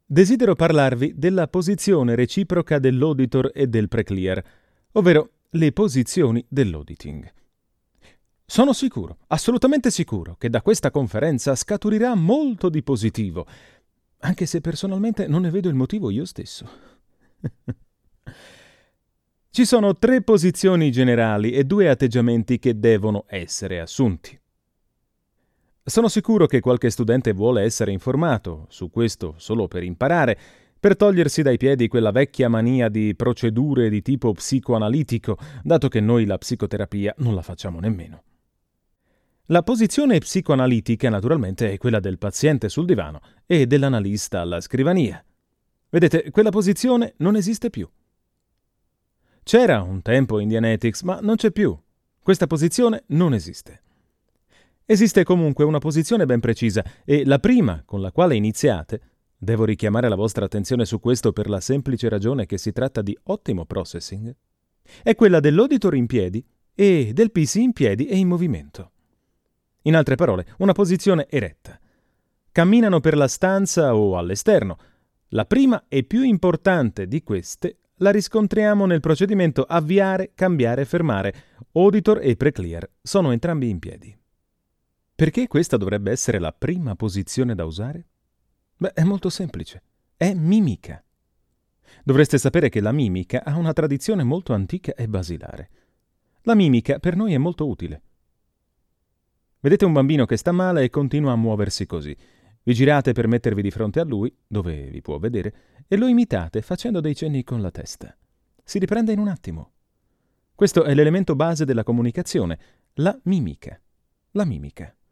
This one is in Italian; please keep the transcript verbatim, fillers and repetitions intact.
Desidero parlarvi della posizione reciproca dell'auditor e del preclear, ovvero le posizioni dell'auditing. Sono sicuro, assolutamente sicuro, che da questa conferenza scaturirà molto di positivo, anche se personalmente non ne vedo il motivo io stesso. Ci sono tre posizioni generali e due atteggiamenti che devono essere assunti. Sono sicuro che qualche studente vuole essere informato su questo solo per imparare, per togliersi dai piedi quella vecchia mania di procedure di tipo psicoanalitico, dato che noi la psicoterapia non la facciamo nemmeno. La posizione psicoanalitica naturalmente è quella del paziente sul divano e dell'analista alla scrivania. Vedete, quella posizione non esiste più. C'era un tempo in Dianetics, ma non c'è più. Questa posizione non esiste. Esiste comunque una posizione ben precisa e la prima con la quale iniziate, devo richiamare la vostra attenzione su questo per la semplice ragione che si tratta di ottimo processing, è quella dell'auditor in piedi e del P C in piedi e in movimento. In altre parole, una posizione eretta. Camminano per la stanza o all'esterno. La prima e più importante di queste la riscontriamo nel procedimento avviare, cambiare, fermare. Auditor e preclear sono entrambi in piedi. Perché questa dovrebbe essere la prima posizione da usare? Beh, è molto semplice. È mimica. Dovreste sapere che la mimica ha una tradizione molto antica e basilare. La mimica per noi è molto utile. Vedete un bambino che sta male e continua a muoversi così. Vi girate per mettervi di fronte a lui, dove vi può vedere, e lo imitate facendo dei cenni con la testa. Si riprende in un attimo. Questo è l'elemento base della comunicazione, la mimica. La mimica.